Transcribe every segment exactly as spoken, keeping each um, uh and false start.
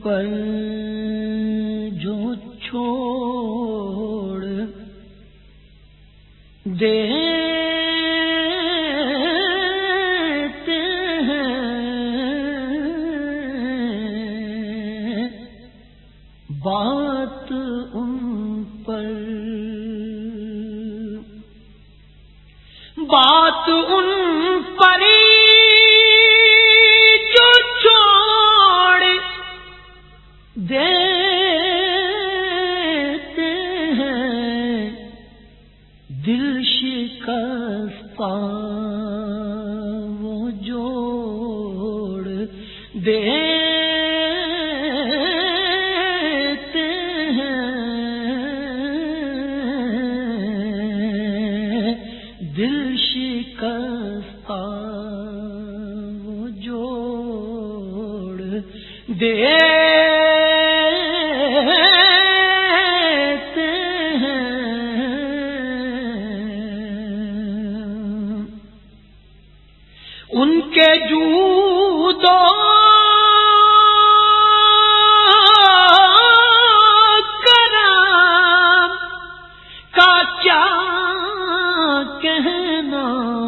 پر جو چھوڑ دیتے ہیں بات ان پر بات ان پر جو چھوڑ دیتے ہیں دل شکستہ وہ جوڑ دیتے ہیں دل شکستہ وہ جوڑ دیتے ہیں ان کے جود و کرم کا کیا کہنا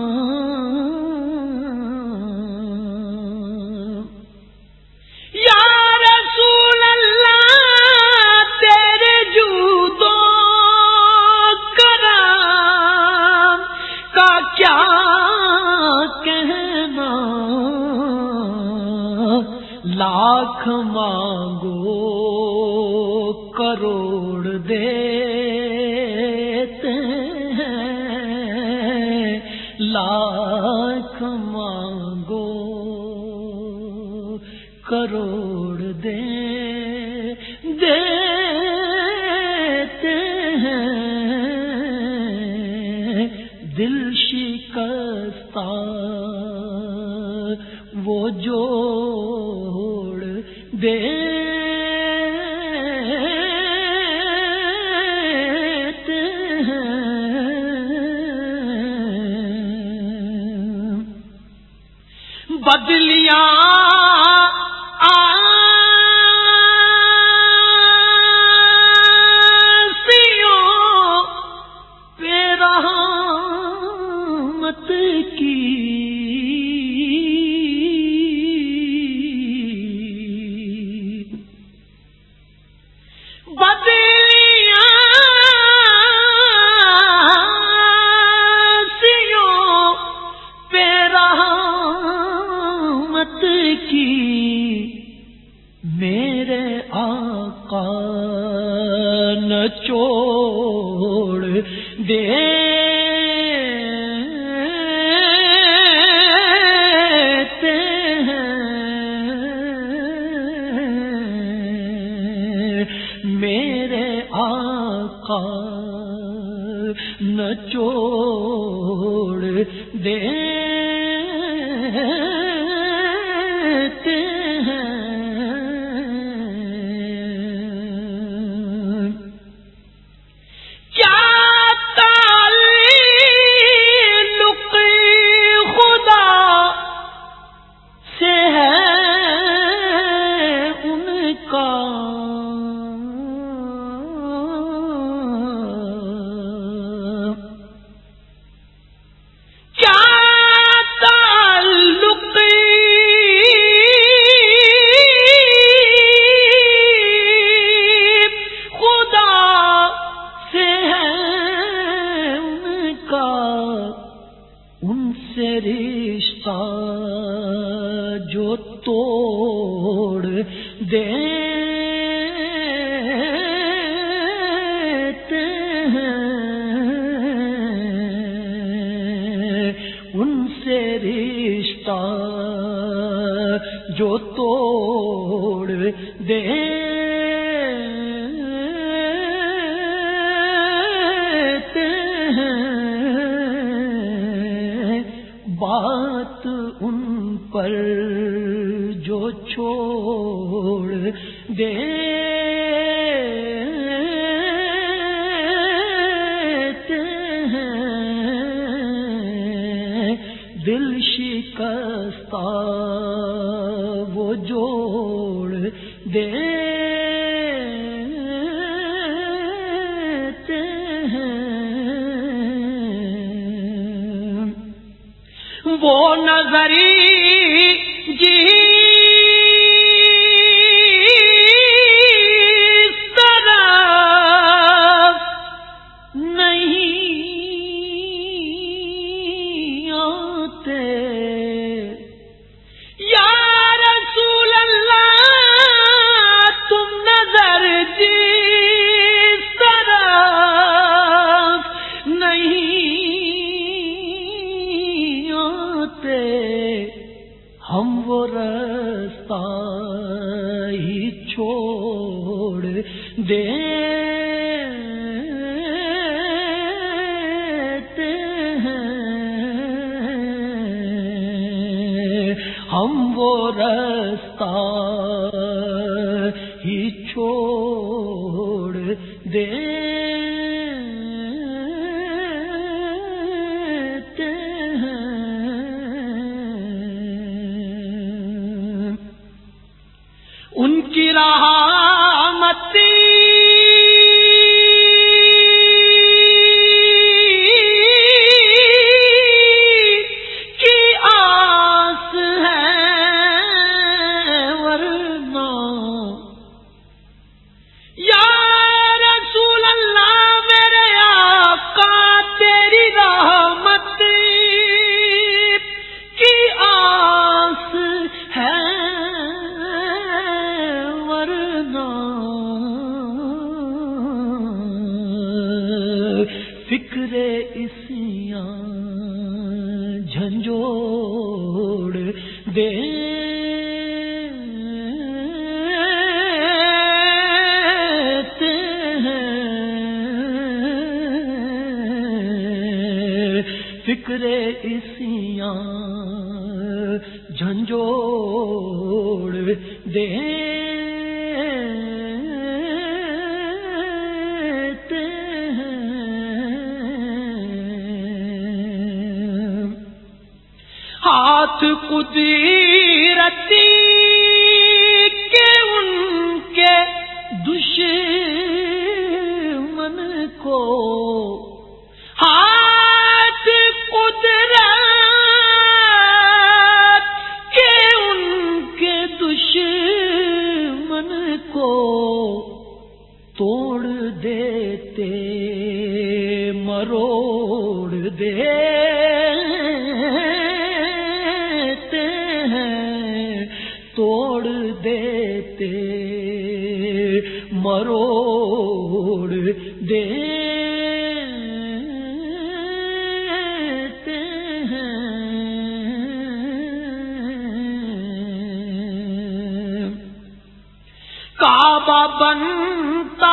یا رسول اللہ تیرے جود و کرم کا کیا کہنا لاکھ مانگو کروڑ دیتے ہیں لاکھ مانگو کروڑ دے دیتے ہیں دل شکستہ وہ جوڑ دیتے ہیں بدلیاں میرے آقا نہ چھوڑ دیتے ہیں میرے آقا نہ چھوڑ دیتے ان سے رشتہ جو توڑ دیتے ہیں ان سے رشتہ جو توڑ دیتے بات ان پر جو چھوڑ دیتے ہیں دل شکستہ وہ جوڑ دیتے ہیں وہ نظری جس طرف نہیں آتے یا رسول اللہ تم نظر جس طرف نہیں آتے ہم وہ راستہ ہی چھوڑ دیتے ہیں ہم وہ راستہ ہی چھوڑ دیتے ہیں ان کی رحمتی کی آس ہے ورنہ یا رسول اللہ میرے آقا تیری رحمت کی آس ہے فکر اسیاں جھنجھوڑ دیتے ہیں فکر اسیاں جھنجھوڑ دیتے ہاتھ قدرتی کے ان کے دشمن کو ہاتھ قدرت کے ان کے دشمن کو توڑ دیتے مروڑ دیتے توڑ دیتے مروڑ دیتے ہیں کعبہ بنتا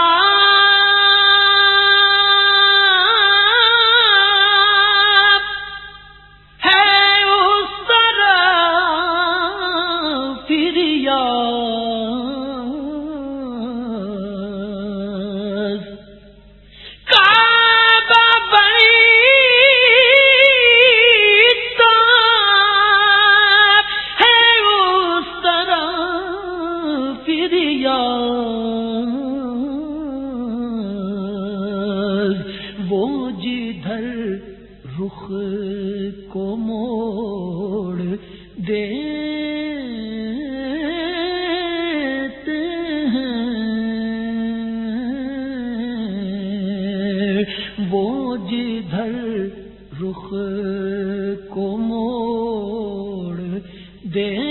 وہ جدھر رخ کو موڑ دیتے ہیں وہ جدھر رخ کو موڑ دیتے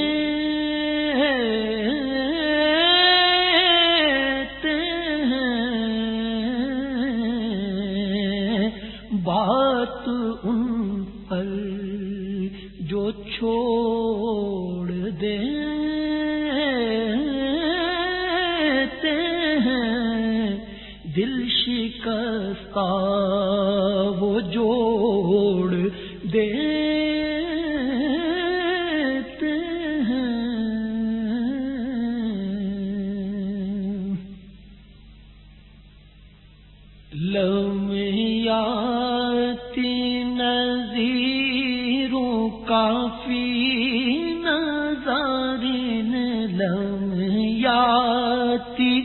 بات ان پر جو چھوڑ دیتے ہیں دل شکستہ وہ جوڑ دیتے ہیں لمیاتی نظیروں کافی نظارین لمیاتی آتی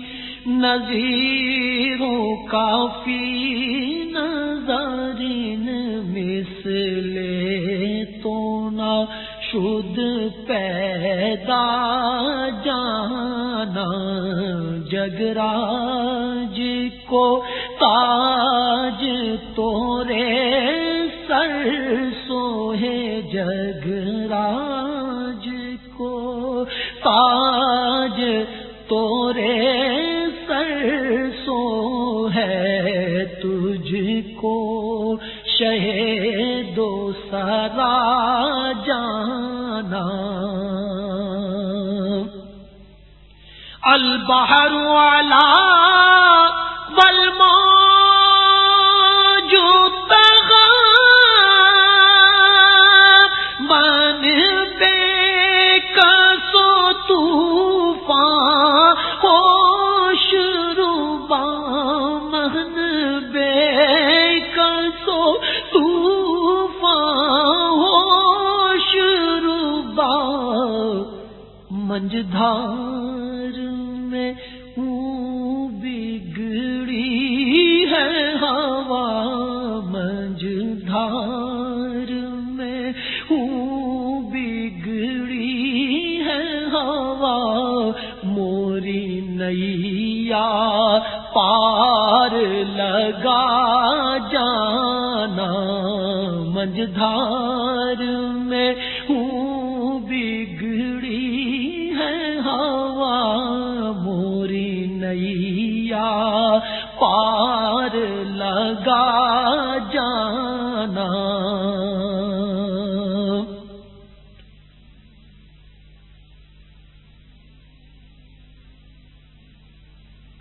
نظیروں کافی نظارین مثل تو نہ شد پیدا جانا جگراج کو تاج تورے سر سوہے جگراج کو تاج تورے سر سو ہے تجھ کو شہ دو سرا جانا البحر علا والموج طغى من بے کس و طوفان ہوش ربا من بے کس و طوفان ہوش ربا منجدھار میں ہوں بگڑی ہے ہوا منجدھار میں ہوں بگڑی ہے ہوا موری نیا پار لگا جانا منجدھار